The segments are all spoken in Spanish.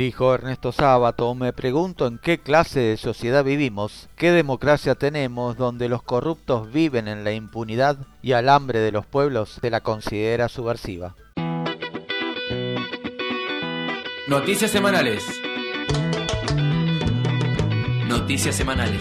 Dijo Ernesto Sábato: me pregunto en qué clase de sociedad vivimos, qué democracia tenemos donde los corruptos viven en la impunidad y al hambre de los pueblos se la considera subversiva. Noticias semanales. Noticias semanales.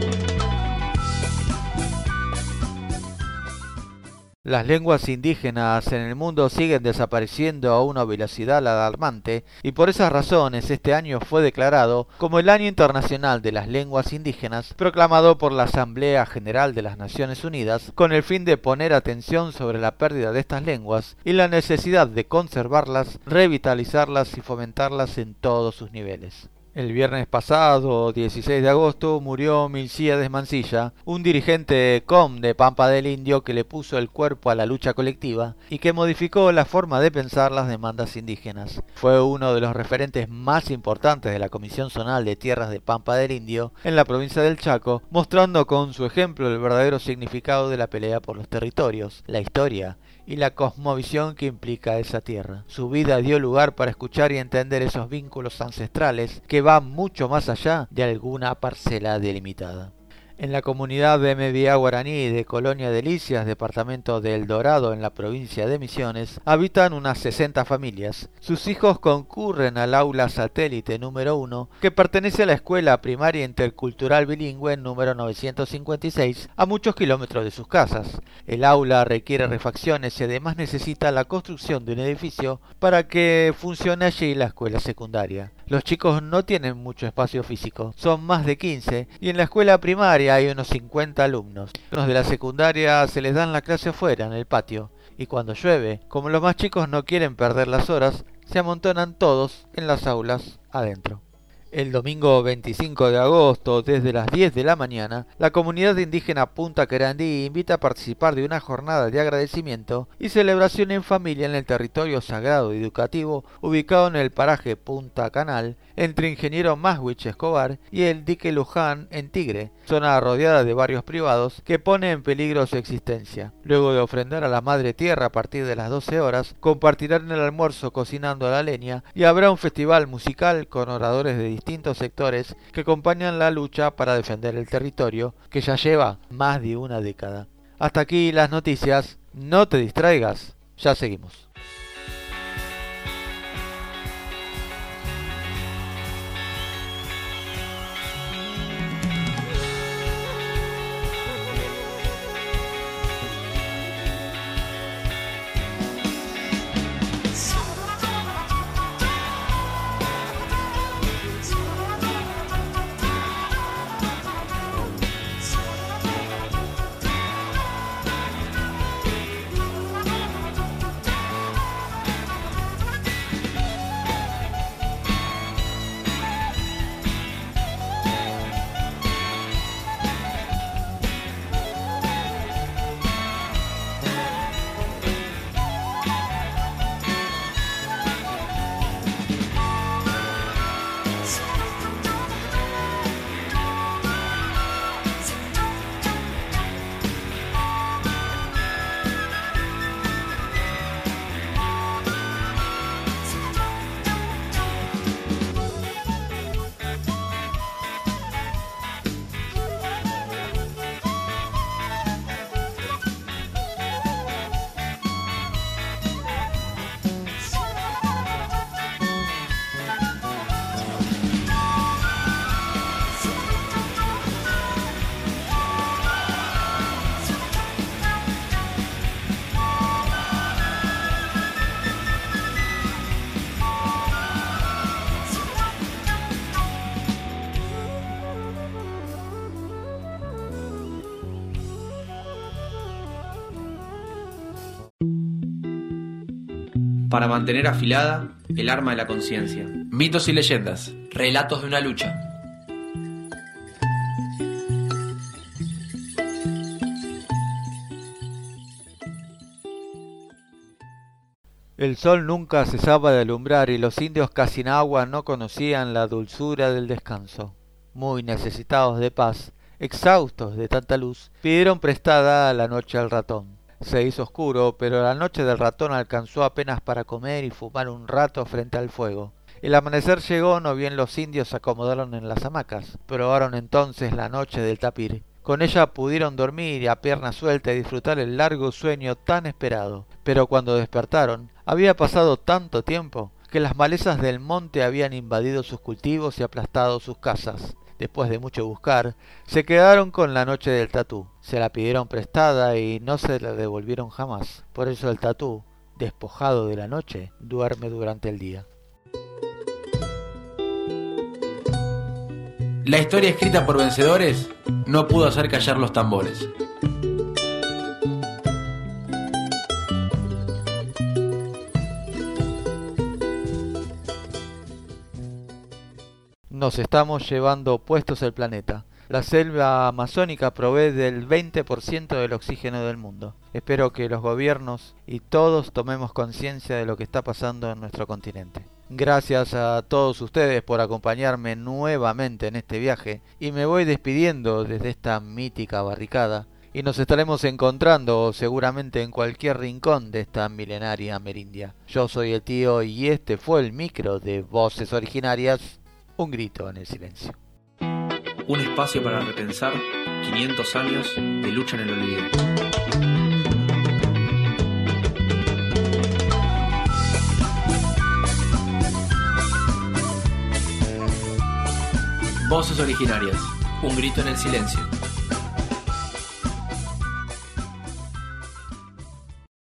Las lenguas indígenas en el mundo siguen desapareciendo a una velocidad alarmante y por esas razones este año fue declarado como el Año Internacional de las Lenguas Indígenas, proclamado por la Asamblea General de las Naciones Unidas, con el fin de poner atención sobre la pérdida de estas lenguas y la necesidad de conservarlas, revitalizarlas y fomentarlas en todos sus niveles. El viernes pasado, 16 de agosto, murió Milcíades Mansilla, un dirigente COM de Pampa del Indio que le puso el cuerpo a la lucha colectiva y que modificó la forma de pensar las demandas indígenas. Fue uno de los referentes más importantes de la Comisión Zonal de Tierras de Pampa del Indio en la provincia del Chaco, mostrando con su ejemplo el verdadero significado de la pelea por los territorios, la historia y la cosmovisión que implica esa tierra. Su vida dio lugar para escuchar y entender esos vínculos ancestrales que van mucho más allá de alguna parcela delimitada. En la comunidad de Media Guaraní de Colonia Delicias, departamento de El Dorado, en la provincia de Misiones, habitan unas 60 familias. Sus hijos concurren al aula satélite número 1, que pertenece a la Escuela Primaria Intercultural Bilingüe número 956, a muchos kilómetros de sus casas. El aula requiere refacciones y además necesita la construcción de un edificio para que funcione allí la escuela secundaria. Los chicos no tienen mucho espacio físico, son más de 15, y en la escuela primaria hay unos 50 alumnos. Los de la secundaria se les dan la clase afuera, en el patio, y cuando llueve, como los más chicos no quieren perder las horas, se amontonan todos en las aulas adentro. El domingo 25 de agosto, desde las 10 de la mañana, la comunidad indígena Punta Querandí invita a participar de una jornada de agradecimiento y celebración en familia en el territorio sagrado y educativo ubicado en el paraje Punta Canal, entre Ingeniero Maswich Escobar y el dique Luján en Tigre, zona rodeada de barrios privados que pone en peligro su existencia. Luego de ofrendar a la Madre Tierra a partir de las 12 horas, compartirán el almuerzo cocinando a la leña y habrá un festival musical con oradores de distintos sectores que acompañan la lucha para defender el territorio que ya lleva más de una década. Hasta aquí las noticias, no te distraigas, ya seguimos. Para mantener afilada el arma de la conciencia. Mitos y leyendas. Relatos de una lucha. El sol nunca cesaba de alumbrar y los indios Casinagua no conocían la dulzura del descanso. Muy necesitados de paz, exhaustos de tanta luz, pidieron prestada la noche al ratón. Se hizo oscuro, pero la noche del ratón alcanzó apenas para comer y fumar un rato frente al fuego. El amanecer llegó, no bien los indios se acomodaron en las hamacas. Probaron entonces la noche del tapir. Con ella pudieron dormir y a pierna suelta y disfrutar el largo sueño tan esperado. Pero cuando despertaron, había pasado tanto tiempo que las malezas del monte habían invadido sus cultivos y aplastado sus casas. Después de mucho buscar, se quedaron con la noche del tatú. Se la pidieron prestada y no se la devolvieron jamás. Por eso el tatú, despojado de la noche, duerme durante el día. La historia escrita por vencedores no pudo hacer callar los tambores. Nos estamos llevando puestos el planeta. La selva amazónica provee del 20% del oxígeno del mundo. Espero que los gobiernos y todos tomemos conciencia de lo que está pasando en nuestro continente. Gracias a todos ustedes por acompañarme nuevamente en este viaje y me voy despidiendo desde esta mítica barricada y nos estaremos encontrando seguramente en cualquier rincón de esta milenaria Amerindia. Yo soy el tío y este fue el micro de Voces Originarias. Un grito en el silencio. Un espacio para repensar 500 años de lucha en el olvido. Voces Originarias. Un grito en el silencio.